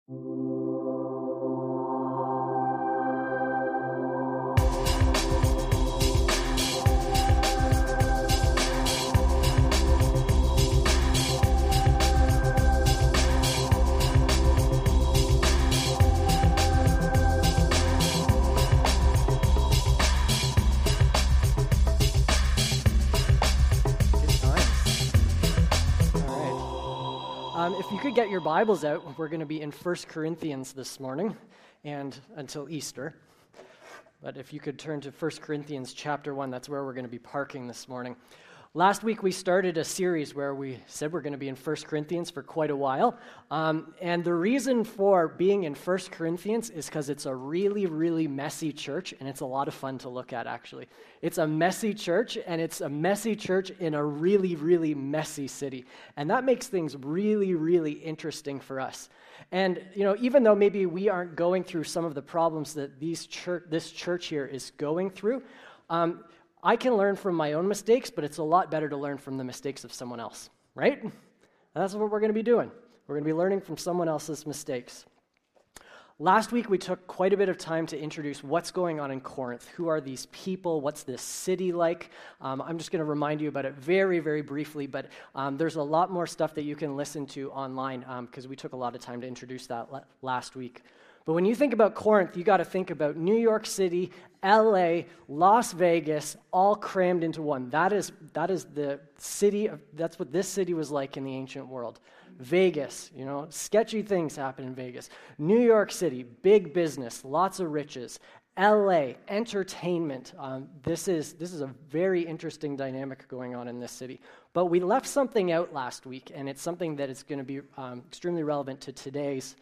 If you could get your Bibles out, we're going to be in 1 Corinthians this morning and until Easter. But if you could turn to 1 Corinthians chapter 1, that's where we're going to be parking this morning. Last week we started a series where we said we're going to be in 1 Corinthians for quite a while. And the reason for being in 1 Corinthians is because it's a really, really messy church, and it's a lot of fun to look at, actually. It's a messy church, and it's a messy church in a really, really messy city. And that makes things really, really interesting for us. And, even though maybe we aren't going through some of the problems that this church here is going through, I can learn from my own mistakes, but it's a lot better to learn from the mistakes of someone else, right? And that's what we're going to be doing. We're going to be learning from someone else's mistakes. Last week, we took quite a bit of time to introduce what's going on in Corinth. Who are these people? What's this city like? I'm just going to remind you about it very, very briefly, but there's a lot more stuff that you can listen to online because we took a lot of time to introduce that last week. But when you think about Corinth, you got to think about New York City, LA, Las Vegas, all crammed into one. That is the city. That's what this city was like in the ancient world. Vegas, sketchy things happen in Vegas. New York City, big business, lots of riches. LA, entertainment. This is a very interesting dynamic going on in this city. But we left something out last week, and it's something that is going to be extremely relevant to today's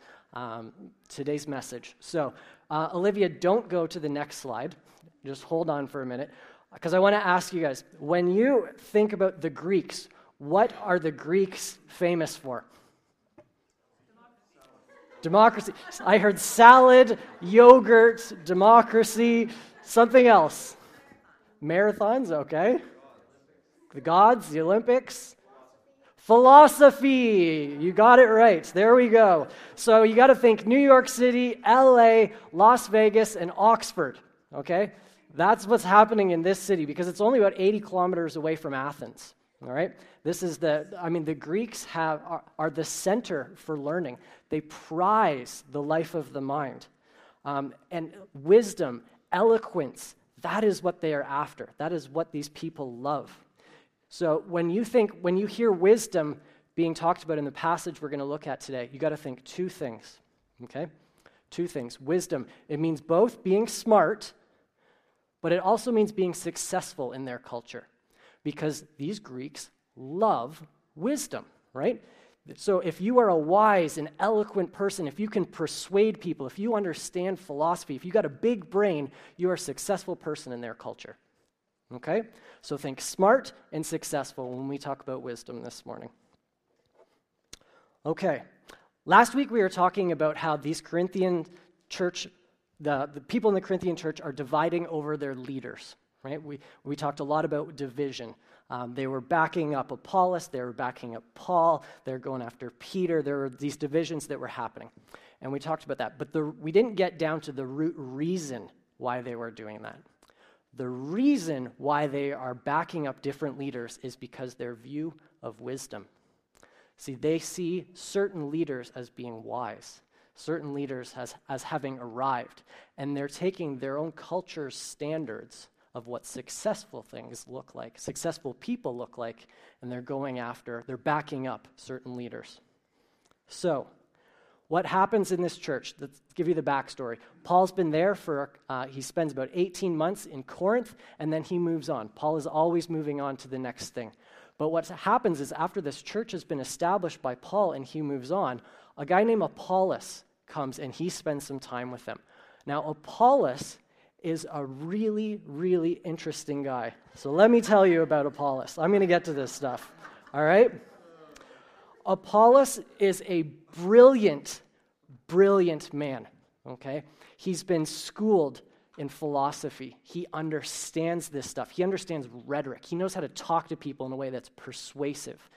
message. So, Olivia, don't go to the next slide. Just hold on for a minute, because I want to ask you guys, when you think about the Greeks, what are the Greeks famous for? Democracy. I heard salad, yogurt, democracy, something else. Marathons, okay. The gods, the Olympics. Philosophy. You got it right. There we go. So you got to think New York City, LA, Las Vegas, and Oxford, okay? That's what's happening in this city because it's only about 80 kilometers away from Athens, all right? This is the Greeks are the center for learning. They prize the life of the mind. And wisdom, eloquence, that is what they are after. That is what these people love. So when you hear wisdom being talked about in the passage we're going to look at today, you got to think two things, okay? Two things. Wisdom, it means both being smart, but it also means being successful in their culture because these Greeks love wisdom, right? So if you are a wise and eloquent person, if you can persuade people, if you understand philosophy, if you got a big brain, you are a successful person in their culture. Okay? So think smart and successful when we talk about wisdom this morning. Okay. Last week we were talking about how these Corinthian church, the people in the Corinthian church are dividing over their leaders, right? We talked a lot about division. They were backing up Apollos, they were backing up Paul, they're going after Peter. There were these divisions that were happening. And we talked about that. But we didn't get down to the root reason why they were doing that. The reason why they are backing up different leaders is because their view of wisdom. See, they see certain leaders as being wise, certain leaders as having arrived, and they're taking their own culture's standards of what successful things look like, successful people look like, and they're backing up certain leaders. So, what happens in this church? Let's give you the backstory. Paul's been there he spends about 18 months in Corinth, and then he moves on. Paul is always moving on to the next thing. But what happens is after this church has been established by Paul and he moves on, a guy named Apollos comes and he spends some time with them. Now, Apollos is a really, really interesting guy. So let me tell you about Apollos. I'm going to get to this stuff, all right? Apollos is a brilliant man, okay? He's been schooled in philosophy. He understands this stuff. He understands rhetoric. He knows how to talk to people in a way that's persuasive.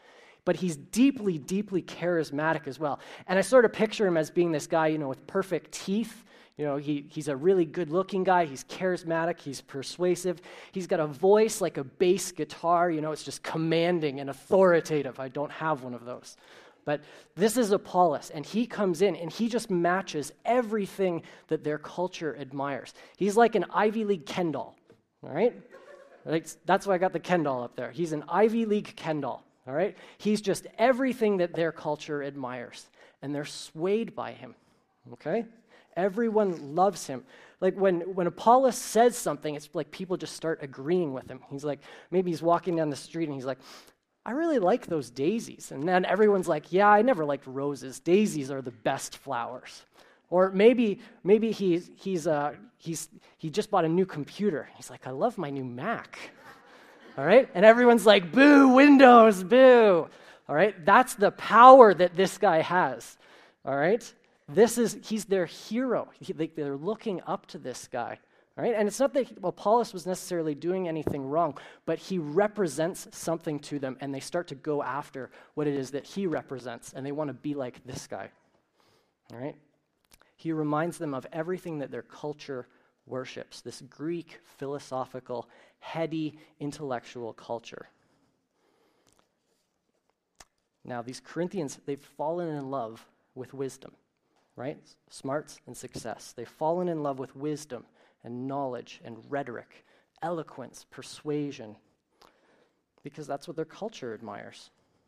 but he's deeply, deeply charismatic as well. And I sort of picture him as being this guy, with perfect teeth. He's a really good-looking guy. He's charismatic. He's persuasive. He's got a voice like a bass guitar. It's just commanding and authoritative. I don't have one of those. But this is Apollos, and he comes in, and he just matches everything that their culture admires. He's like an Ivy League Ken doll, all right? That's why I got the Ken doll up there. He's an Ivy League Ken doll, all right? He's just everything that their culture admires, and they're swayed by him, okay? Everyone loves him. Like when Apollos says something, it's like people just start agreeing with him. He's like, maybe he's walking down the street, and he's like, I really like those daisies. And then everyone's like, yeah, I never liked roses. Daisies are the best flowers. Or maybe he just bought a new computer. He's like, I love my new Mac. All right? And everyone's like, boo, Windows, boo. All right? That's the power that this guy has. All right? He's their hero. They're looking up to this guy. Right? And it's not that Apollos was necessarily doing anything wrong, but he represents something to them, and they start to go after what it is that he represents, and they want to be like this guy. All right? He reminds them of everything that their culture worships, this Greek, philosophical, heady, intellectual culture. Now, these Corinthians, they've fallen in love with wisdom, right? Smarts and success. They've fallen in love with wisdom and knowledge and rhetoric, eloquence, persuasion, because that's what their culture admires.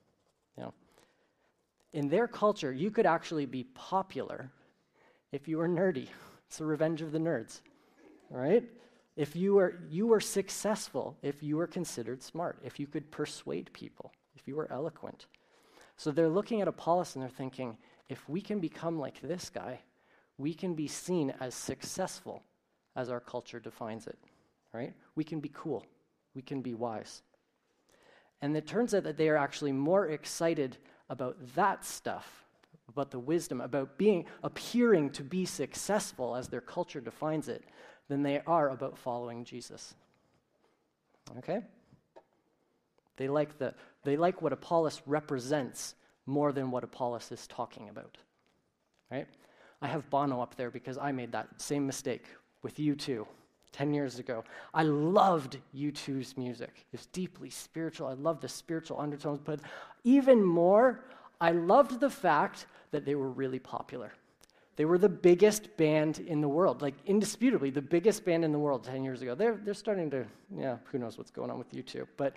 In their culture, you could actually be popular if you were nerdy. It's the revenge of the nerds, right? If you were successful, if you were considered smart, if you could persuade people, if you were eloquent. So they're looking at Apollos and they're thinking, if we can become like this guy, we can be seen as successful as our culture defines it, right? We can be cool. We can be wise. And it turns out that they are actually more excited about that stuff, about the wisdom, about appearing to be successful as their culture defines it, than they are about following Jesus. Okay? They like what Apollos represents more than what Apollos is talking about, right? I have Bono up there because I made that same mistake with U2 10 years ago. I loved U2's music. It was deeply spiritual. I loved the spiritual undertones, but even more, I loved the fact that they were really popular. They were the biggest band in the world, like indisputably the biggest band in the world 10 years ago. They're starting to, who knows what's going on with U2. But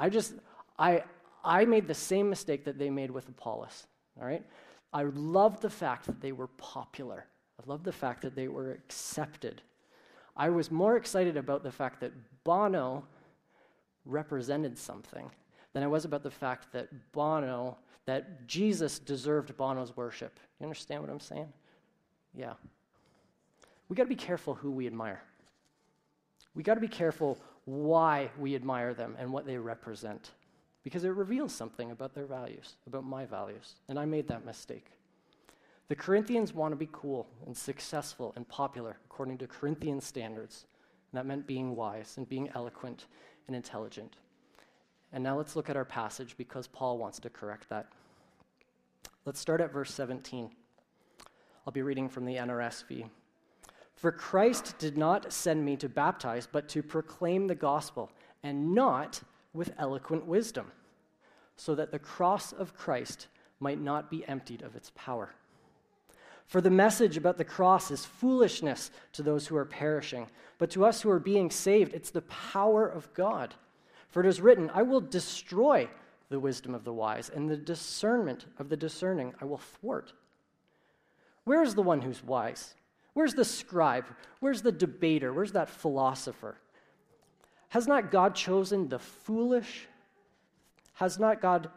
I made the same mistake that they made with Apollos, all right? I loved the fact that they were popular. I loved the fact that they were accepted. I was more excited about the fact that Bono represented something than I was about the fact that that Jesus deserved Bono's worship. You understand what I'm saying? Yeah. We got to be careful who we admire. We got to be careful why we admire them and what they represent, because it reveals something about their values, about my values, and I made that mistake. The Corinthians want to be cool and successful and popular according to Corinthian standards, and that meant being wise and being eloquent and intelligent. And now let's look at our passage because Paul wants to correct that. Let's start at verse 17. I'll be reading from the NRSV. For Christ did not send me to baptize, but to proclaim the gospel, and not with eloquent wisdom, so that the cross of Christ might not be emptied of its power. For the message about the cross is foolishness to those who are perishing, but to us who are being saved, it's the power of God. For it is written, I will destroy the wisdom of the wise, and the discernment of the discerning I will thwart. Where is the one who's wise? Where's the scribe? Where's the debater? Where's that philosopher? Has not God chosen the foolish? Has not God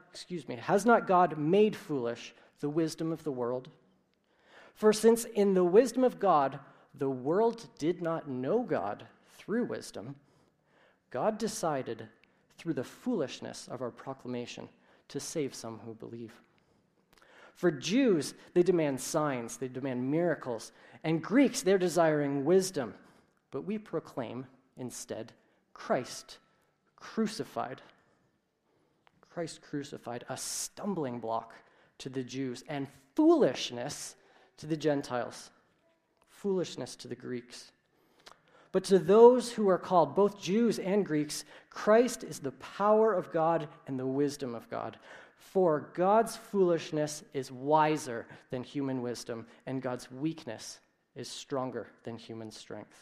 made foolish the wisdom of the world? For since in the wisdom of God, the world did not know God through wisdom, God decided through the foolishness of our proclamation to save some who believe. For Jews, they demand signs, they demand miracles, and Greeks, they're desiring wisdom. But we proclaim instead Christ crucified. Christ crucified, a stumbling block to the Jews and foolishness to the Gentiles, foolishness to the Greeks. But to those who are called, both Jews and Greeks, Christ is the power of God and the wisdom of God. For God's foolishness is wiser than human wisdom, and God's weakness is stronger than human strength.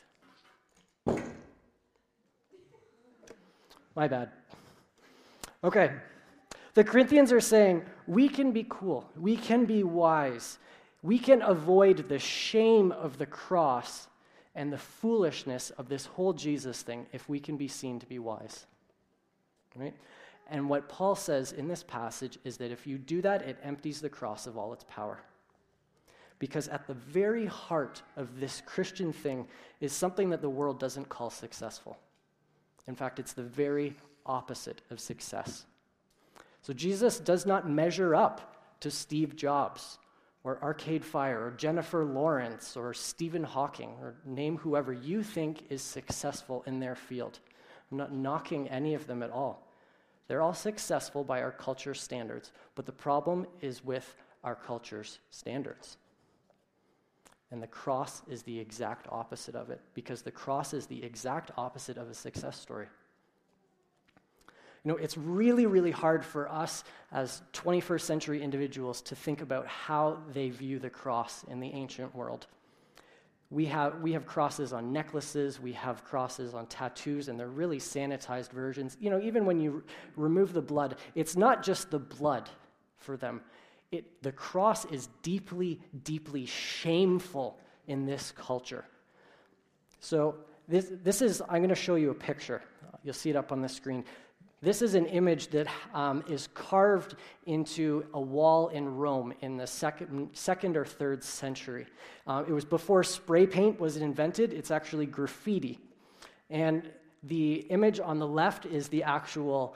My bad. Okay. The Corinthians are saying, we can be cool, we can be wise, we can avoid the shame of the cross and the foolishness of this whole Jesus thing if we can be seen to be wise. Right? And what Paul says in this passage is that if you do that, it empties the cross of all its power. Because at the very heart of this Christian thing is something that the world doesn't call successful. In fact, it's the very opposite of success. So Jesus does not measure up to Steve Jobs or Arcade Fire or Jennifer Lawrence or Stephen Hawking, or name whoever you think is successful in their field. I'm not knocking any of them at all. They're all successful by our culture's standards, but the problem is with our culture's standards. And the cross is the exact opposite of it, because the cross is the exact opposite of a success story. You know, it's really, really hard for us as 21st century individuals to think about how they view the cross in the ancient world. We have crosses on necklaces, we have crosses on tattoos, and they're really sanitized versions. You know, even when you remove the blood, it's not just the blood for them. The cross is deeply, deeply shameful in this culture. So this is, I'm going to show you a picture. You'll see it up on the screen. This is an image that is carved into a wall in Rome in the second or third century. It was before spray paint was invented. It's actually graffiti. And the image on the left is the actual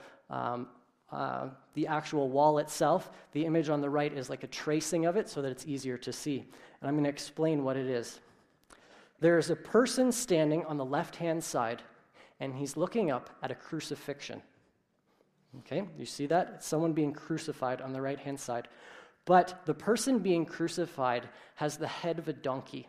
wall itself. The image on the right is like a tracing of it so that it's easier to see. And I'm going to explain what it is. There is a person standing on the left-hand side, and he's looking up at a crucifixion. Okay, you see that? It's someone being crucified on the right-hand side. But the person being crucified has the head of a donkey.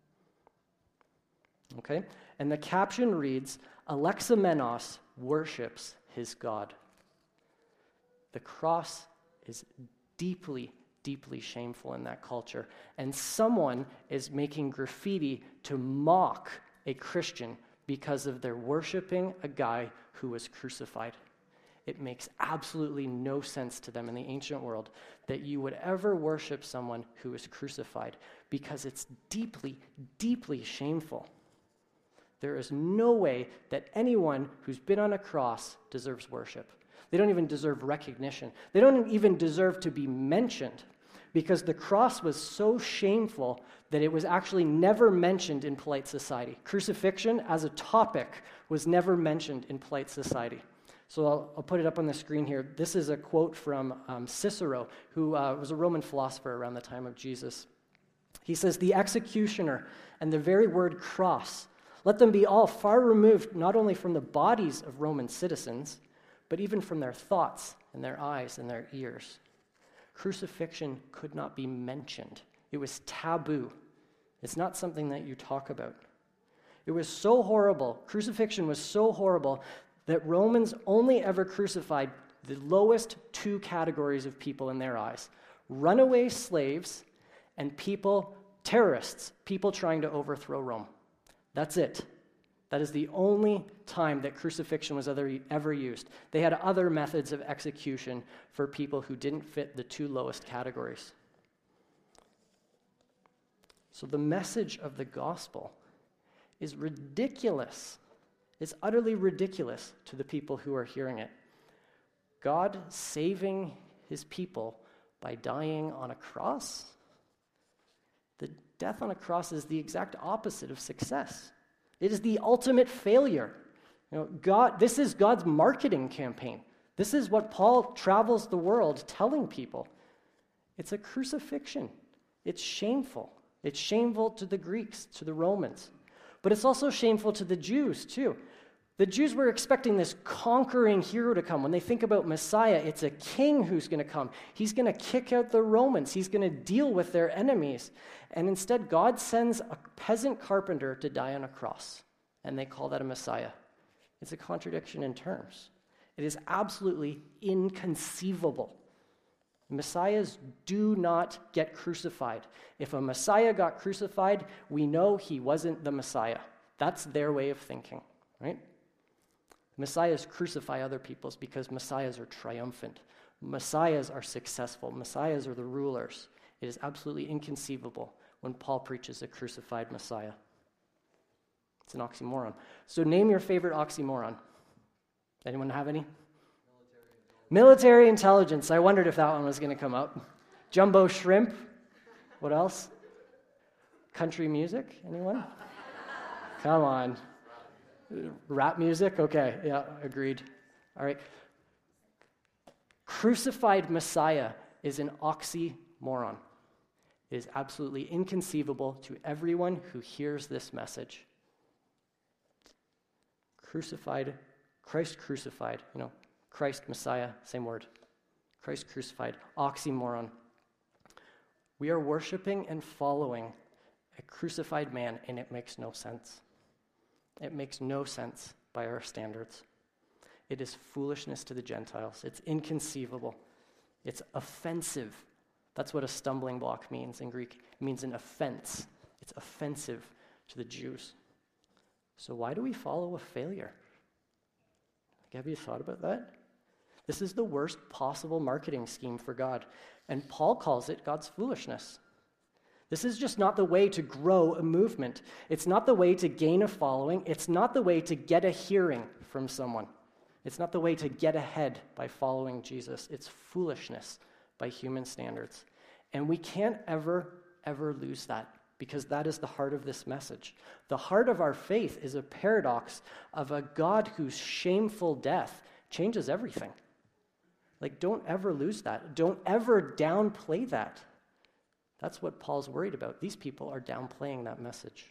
Okay? And the caption reads, Alexamenos worships his God. The cross is deeply, deeply shameful in that culture. And someone is making graffiti to mock a Christian because of their worshiping a guy who was crucified. It makes absolutely no sense to them in the ancient world that you would ever worship someone who is crucified, because it's deeply, deeply shameful. There is no way that anyone who's been on a cross deserves worship. They don't even deserve recognition. They don't even deserve to be mentioned, because the cross was so shameful that it was actually never mentioned in polite society. Crucifixion as a topic was never mentioned in polite society. So I'll put it up on the screen here. This is a quote from Cicero, who was a Roman philosopher around the time of Jesus. He says, "The executioner and the very word cross, let them be all far removed not only from the bodies of Roman citizens, but even from their thoughts and their eyes and their ears." Crucifixion could not be mentioned. It was taboo. It's not something that you talk about. It was so horrible. Crucifixion was so horrible that Romans only ever crucified the lowest two categories of people in their eyes: runaway slaves and terrorists, people trying to overthrow Rome. That's it. That is the only time that crucifixion was ever used. They had other methods of execution for people who didn't fit the two lowest categories. So the message of the gospel is ridiculous. It's utterly ridiculous to the people who are hearing it. God saving his people by dying on a cross? The death on a cross is the exact opposite of success. It is the ultimate failure. You know, this is God's marketing campaign. This is what Paul travels the world telling people. It's a crucifixion. It's shameful. It's shameful to the Greeks, to the Romans. But it's also shameful to the Jews, too. The Jews were expecting this conquering hero to come. When they think about Messiah, it's a king who's going to come. He's going to kick out the Romans. He's going to deal with their enemies. And instead, God sends a peasant carpenter to die on a cross, and they call that a Messiah. It's a contradiction in terms. It is absolutely inconceivable. Messiahs do not get crucified. If a Messiah got crucified, we know he wasn't the Messiah. That's their way of thinking, right? Messiahs crucify other peoples because Messiahs are triumphant. Messiahs are successful. Messiahs are the rulers. It is absolutely inconceivable when Paul preaches a crucified Messiah. It's an oxymoron. So name your favorite oxymoron. Anyone have any? Military intelligence. I wondered if that one was going to come up. Jumbo shrimp. What else? Country music. Anyone? Come on. Rap music? Okay, yeah, agreed. All right. Crucified Messiah is an oxymoron. It is absolutely inconceivable to everyone who hears this message. Crucified, Christ crucified, Christ Messiah, same word. Christ crucified, oxymoron. We are worshiping and following a crucified man, and it makes no sense. It makes no sense by our standards. It is foolishness to the Gentiles. It's inconceivable. It's offensive. That's what a stumbling block means in Greek. It means an offense. It's offensive to the Jews. So why do we follow a failure? Have you thought about that? This is the worst possible marketing scheme for God. And Paul calls it God's foolishness. This is just not the way to grow a movement. It's not the way to gain a following. It's not the way to get a hearing from someone. It's not the way to get ahead by following Jesus. It's foolishness by human standards. And we can't ever lose that, because that is the heart of this message. The heart of our faith is a paradox of a God whose shameful death changes everything. Don't ever lose that. Don't ever downplay that. That's what Paul's worried about. These people are downplaying that message.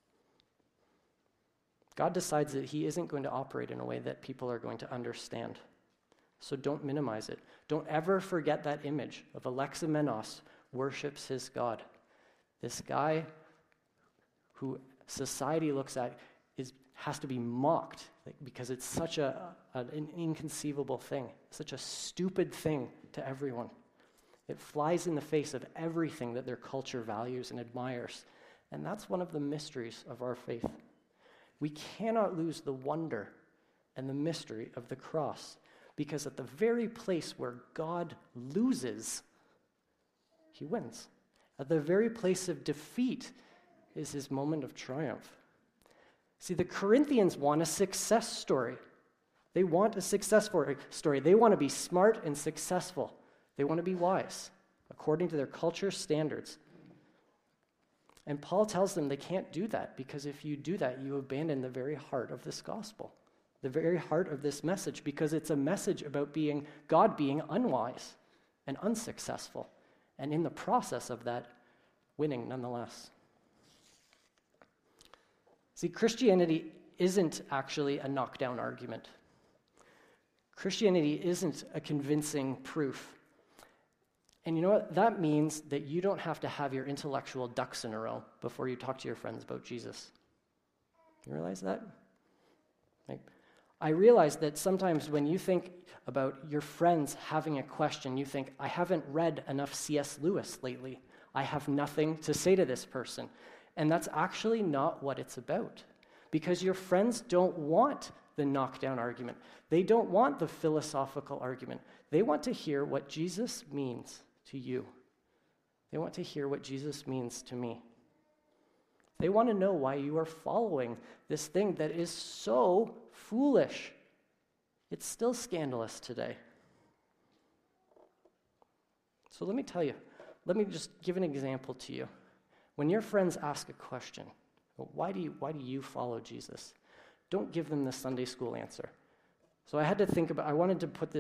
God decides that he isn't going to operate in a way that people are going to understand. So don't minimize it. Don't ever forget that image of Alexamenos worships his God. This guy who society looks at has to be mocked because it's such an inconceivable thing, such a stupid thing to everyone. It flies in the face of everything that their culture values and admires. And that's one of the mysteries of our faith. We cannot lose the wonder and the mystery of the cross, because at the very place where God loses, he wins. At the very place of defeat is his moment of triumph. See, the Corinthians want a success story. They want a success story. They want to be smart and successful. They want to be wise, according to their culture's standards. And Paul tells them they can't do that, because if you do that, you abandon the very heart of this gospel, the very heart of this message, because it's a message about God being unwise and unsuccessful, and in the process of that, winning nonetheless. See, Christianity isn't actually a knockdown argument. Christianity isn't a convincing proof. And you know what? That means that you don't have to have your intellectual ducks in a row before you talk to your friends about Jesus. You realize that? I realize that sometimes when you think about your friends having a question, you think, I haven't read enough C.S. Lewis lately. I have nothing to say to this person. And that's actually not what it's about. Because your friends don't want the knockdown argument. They don't want the philosophical argument. They want to hear what Jesus means to you. They want to hear what Jesus means to me. They want to know why you are following this thing that is so foolish. It's still scandalous today. So let me tell you, let me just give an example to you. When your friends ask a question, why do you follow Jesus? Don't give them the Sunday school answer. So I had to think about, I wanted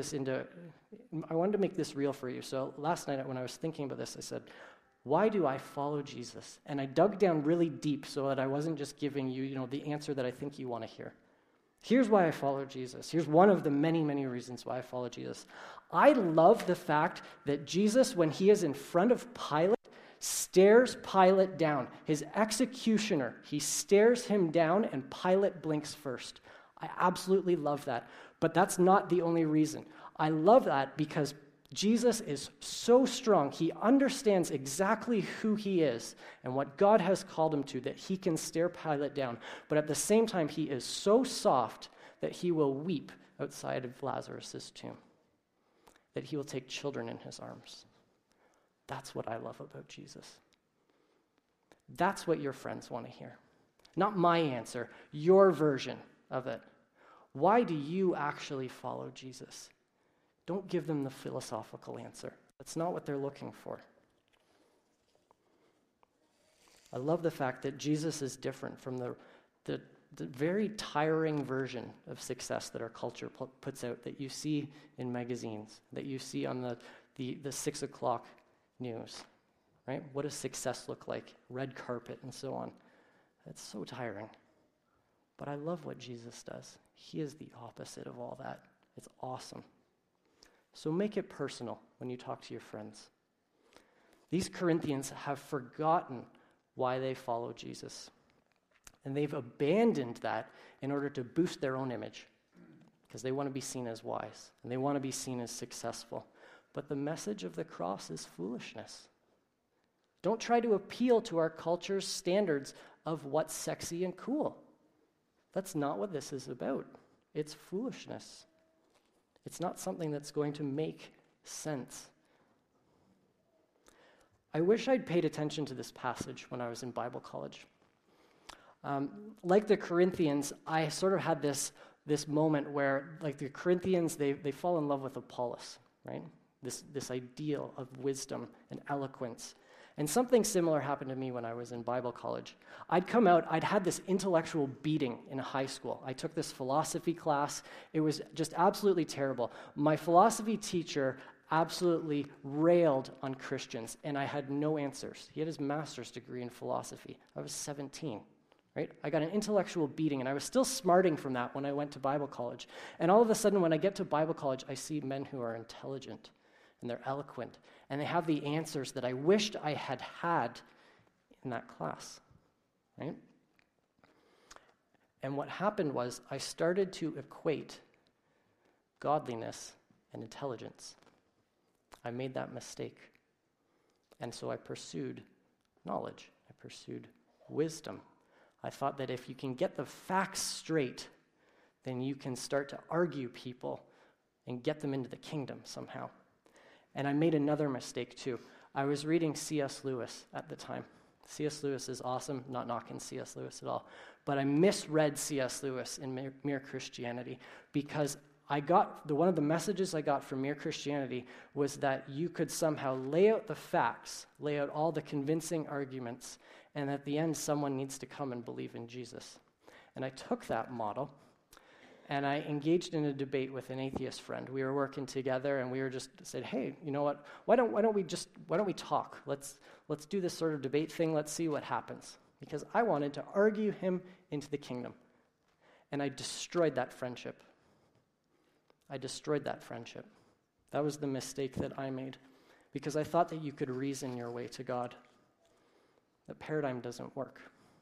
to make this real for you. So last night when I was thinking about this, I said, why do I follow Jesus? And I dug down really deep so that I wasn't just giving you, the answer that I think you want to hear. Here's why I follow Jesus. Here's one of the many, many reasons why I follow Jesus. I love the fact that Jesus, when he is in front of Pilate, stares Pilate down. His executioner, he stares him down and Pilate blinks first. I absolutely love that. But that's not the only reason. I love that because Jesus is so strong. He understands exactly who he is and what God has called him to, that he can stare Pilate down. But at the same time, he is so soft that he will weep outside of Lazarus' tomb, that he will take children in his arms. That's what I love about Jesus. That's what your friends want to hear. Not my answer, your version of it. Why do you actually follow Jesus? Don't give them the philosophical answer. That's not what they're looking for. I love the fact that Jesus is different from the very tiring version of success that our culture puts out, that you see in magazines, that you see on the 6 o'clock news, right? What does success look like? Red carpet and so on. It's so tiring. But I love what Jesus does. He is the opposite of all that. It's awesome. So make it personal when you talk to your friends. These Corinthians have forgotten why they follow Jesus. And they've abandoned that in order to boost their own image, because they want to be seen as wise and they want to be seen as successful. But the message of the cross is foolishness. Don't try to appeal to our culture's standards of what's sexy and cool. That's not what this is about. It's foolishness. It's not something that's going to make sense. I wish I'd paid attention to this passage when I was in Bible college. Like the Corinthians, I sort of had this moment where, like the Corinthians, they fall in love with Apollos, right? This ideal of wisdom and eloquence. And something similar happened to me when I was in Bible college. I'd had this intellectual beating in high school. I took this philosophy class. It was just absolutely terrible. My philosophy teacher absolutely railed on Christians, and I had no answers. He had his master's degree in philosophy. I was 17, right? I got an intellectual beating, and I was still smarting from that when I went to Bible college. And all of a sudden, when I get to Bible college, I see men who are intelligent, and they're eloquent, and they have the answers that I wished I had had in that class, right? And what happened was I started to equate godliness and intelligence. I made that mistake. And so I pursued knowledge. I pursued wisdom. I thought that if you can get the facts straight, then you can start to argue people and get them into the kingdom somehow. And I made another mistake too. I was reading C.S. Lewis at the time. C.S. Lewis is awesome, not knocking C.S. Lewis at all. But I misread C.S. Lewis in Mere Christianity, because one of the messages I got from Mere Christianity was that you could somehow lay out the facts, lay out all the convincing arguments, and at the end someone needs to come and believe in Jesus. And I took that model, and I engaged in a debate with an atheist friend. We were working together, and we were just said, "Hey, you know what? Why don't we talk? Let's do this sort of debate thing. Let's see what happens." Because I wanted to argue him into the kingdom, and I destroyed that friendship. That was the mistake that I made, because I thought that you could reason your way to God. That paradigm doesn't work.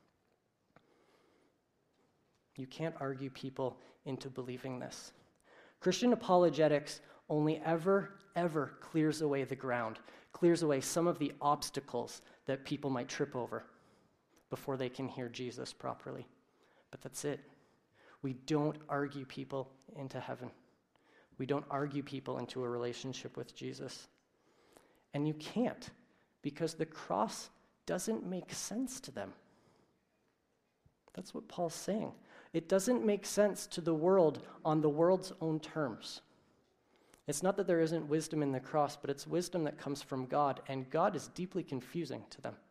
You can't argue people into believing this. Christian apologetics only ever clears away the ground, clears away some of the obstacles that people might trip over before they can hear Jesus properly. But that's it. We don't argue people into heaven. We don't argue people into a relationship with Jesus. And you can't, because the cross doesn't make sense to them. That's what Paul's saying. It doesn't make sense to the world on the world's own terms. It's not that there isn't wisdom in the cross, but it's wisdom that comes from God, and God is deeply confusing to them.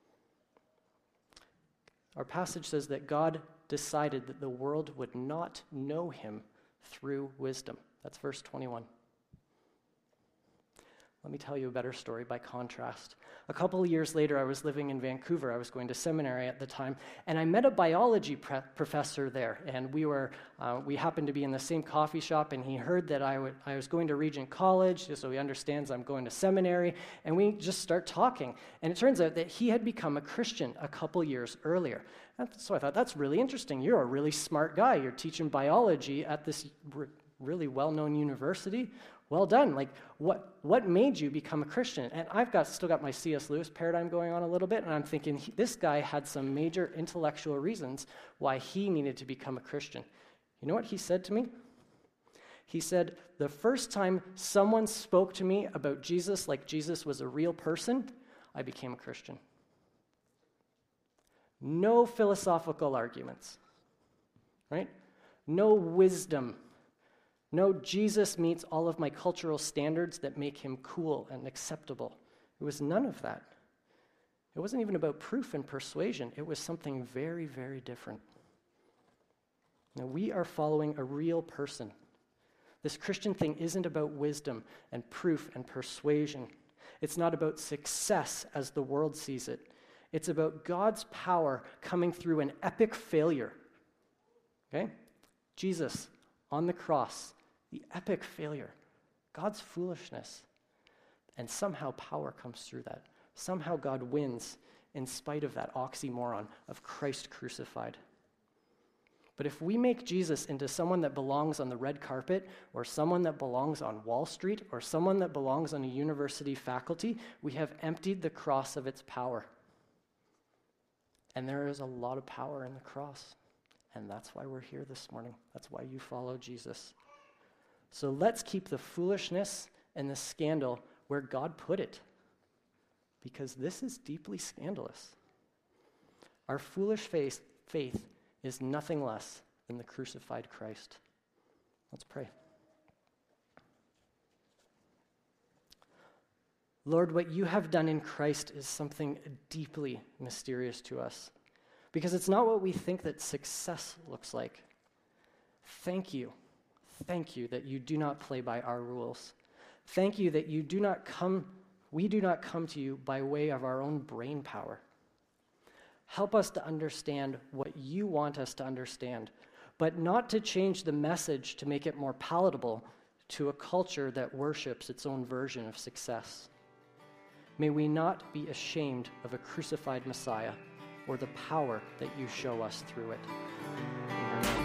Our passage says that God decided that the world would not know him through wisdom. That's verse 21. Let me tell you a better story by contrast. A couple of years later, I was living in Vancouver. I was going to seminary at the time, and I met a biology professor there. And we happened to be in the same coffee shop, and he heard that I was going to Regent College, so he understands I'm going to seminary, and we just start talking. And it turns out that he had become a Christian a couple years earlier. So I thought, that's really interesting. You're a really smart guy. You're teaching biology at this really well-known university. Well done. Like, what made you become a Christian? And still got my C.S. Lewis paradigm going on a little bit, and I'm thinking, this guy had some major intellectual reasons why he needed to become a Christian. You know what he said to me? He said, the first time someone spoke to me about Jesus like Jesus was a real person, I became a Christian. No philosophical arguments, right? No wisdom. No, Jesus meets all of my cultural standards that make him cool and acceptable. It was none of that. It wasn't even about proof and persuasion. It was something very, very different. Now, we are following a real person. This Christian thing isn't about wisdom and proof and persuasion. It's not about success as the world sees it. It's about God's power coming through an epic failure. Okay? Jesus on the cross. The epic failure, God's foolishness, and somehow power comes through that. Somehow God wins in spite of that oxymoron of Christ crucified. But if we make Jesus into someone that belongs on the red carpet, or someone that belongs on Wall Street, or someone that belongs on a university faculty, we have emptied the cross of its power. And there is a lot of power in the cross. And that's why we're here this morning. That's why you follow Jesus. So let's keep the foolishness and the scandal where God put it, because this is deeply scandalous. Our foolish faith is nothing less than the crucified Christ. Let's pray. Lord, what you have done in Christ is something deeply mysterious to us, because it's not what we think that success looks like. Thank you that you do not play by our rules. Thank you that we do not come to you by way of our own brain power. Help us to understand what you want us to understand, but not to change the message to make it more palatable to a culture that worships its own version of success. May we not be ashamed of a crucified Messiah or the power that you show us through it. Amen.